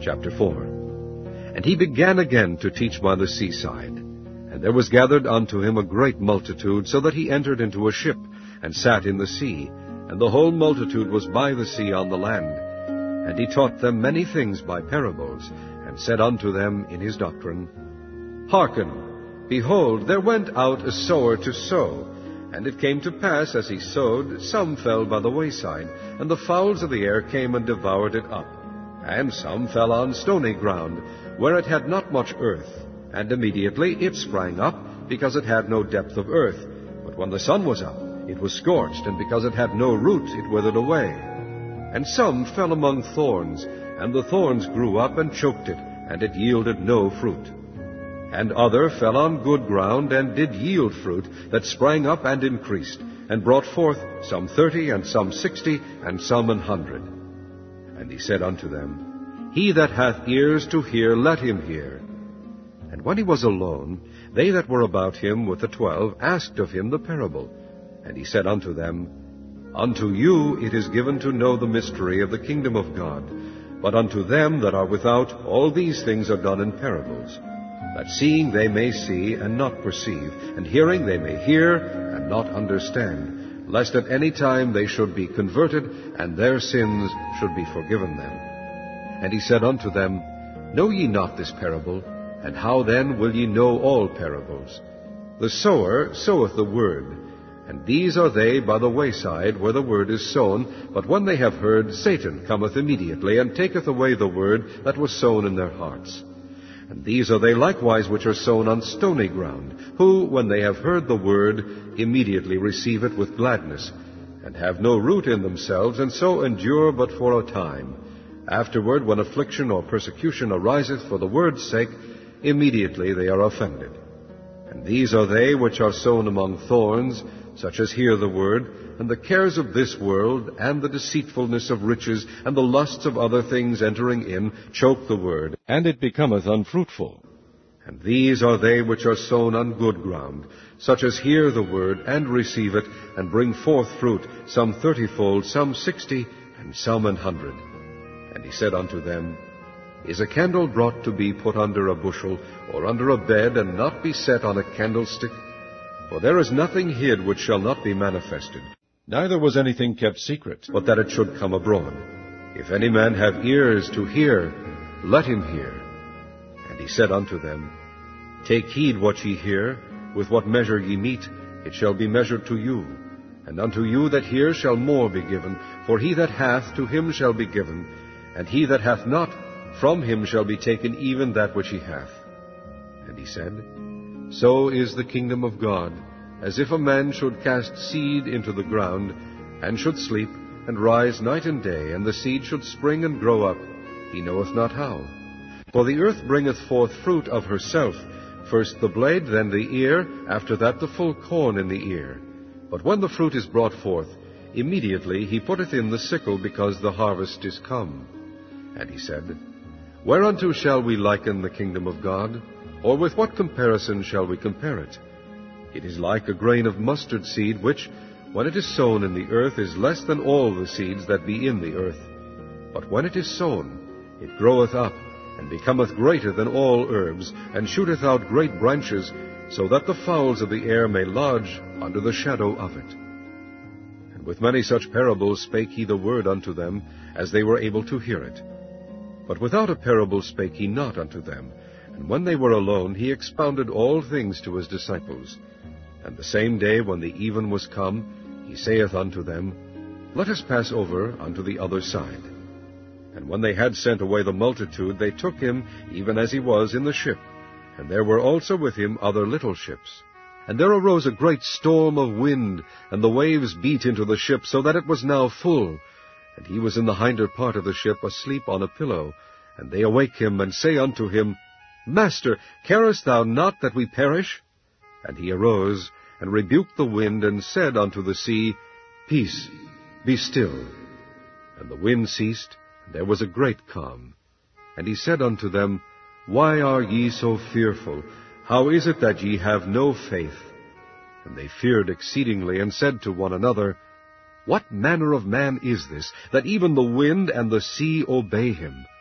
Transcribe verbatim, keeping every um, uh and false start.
Chapter four. And he began again to teach by the seaside. And there was gathered unto him a great multitude, so that he entered into a ship, and sat in the sea, and the whole multitude was by the sea on the land. And he taught them many things by parables, and said unto them in his doctrine, Hearken, behold, there went out a sower to sow. And it came to pass, as he sowed, some fell by the wayside, and the fowls of the air came and devoured it up. And some fell on stony ground, where it had not much earth. And immediately it sprang up, because it had no depth of earth. But when the sun was up, it was scorched, and because it had no root, it withered away. And some fell among thorns, and the thorns grew up and choked it, and it yielded no fruit. And other fell on good ground, and did yield fruit, that sprang up and increased, and brought forth some thirty, and some sixty, and some an hundred. And he said unto them, He that hath ears to hear, let him hear. And when he was alone, they that were about him with the twelve asked of him the parable. And he said unto them, Unto you it is given to know the mystery of the kingdom of God, but unto them that are without all these things are done in parables, that seeing they may see and not perceive, and hearing they may hear and not understand, lest at any time they should be converted, and their sins should be forgiven them. And he said unto them, Know ye not this parable? And how then will ye know all parables? The sower soweth the word, and these are they by the wayside where the word is sown, but when they have heard, Satan cometh immediately, and taketh away the word that was sown in their hearts. And these are they likewise which are sown on stony ground, who, when they have heard the word, immediately receive it with gladness, and have no root in themselves, and so endure but for a time. Afterward, when affliction or persecution ariseth for the word's sake, immediately they are offended. And these are they which are sown among thorns, such as hear the word, and the cares of this world, and the deceitfulness of riches, and the lusts of other things entering in, choke the word, and it becometh unfruitful. And these are they which are sown on good ground, such as hear the word, and receive it, and bring forth fruit, some thirtyfold, some sixty, and some an hundred. And he said unto them, Is a candle brought to be put under a bushel, or under a bed, and not be set on a candlestick? For there is nothing hid which shall not be manifested, neither was anything kept secret, but that it should come abroad. If any man have ears to hear, let him hear. And he said unto them, Take heed what ye hear, with what measure ye mete, it shall be measured to you. And unto you that hear shall more be given, for he that hath, to him shall be given, and he that hath not, from him shall be taken even that which he hath. And he said, So is the kingdom of God, as if a man should cast seed into the ground, and should sleep, and rise night and day, and the seed should spring and grow up, he knoweth not how. For the earth bringeth forth fruit of herself, first the blade, then the ear, after that the full corn in the ear. But when the fruit is brought forth, immediately he putteth in the sickle, because the harvest is come. And he said, Whereunto shall we liken the kingdom of God? Or with what comparison shall we compare it? It is like a grain of mustard seed, which, when it is sown in the earth, is less than all the seeds that be in the earth. But when it is sown, it groweth up, and becometh greater than all herbs, and shooteth out great branches, so that the fowls of the air may lodge under the shadow of it. And with many such parables spake he the word unto them, as they were able to hear it. But without a parable spake he not unto them. And when they were alone, he expounded all things to his disciples. And the same day, when the even was come, he saith unto them, Let us pass over unto the other side. And when they had sent away the multitude, they took him, even as he was, in the ship. And there were also with him other little ships. And there arose a great storm of wind, and the waves beat into the ship, so that it was now full. And he was in the hinder part of the ship, asleep on a pillow. And they awake him, and say unto him, Master, carest thou not that we perish? And he arose, and rebuked the wind, and said unto the sea, Peace, be still. And the wind ceased, and there was a great calm. And he said unto them, Why are ye so fearful? How is it that ye have no faith? And they feared exceedingly, and said to one another, What manner of man is this, that even the wind and the sea obey him?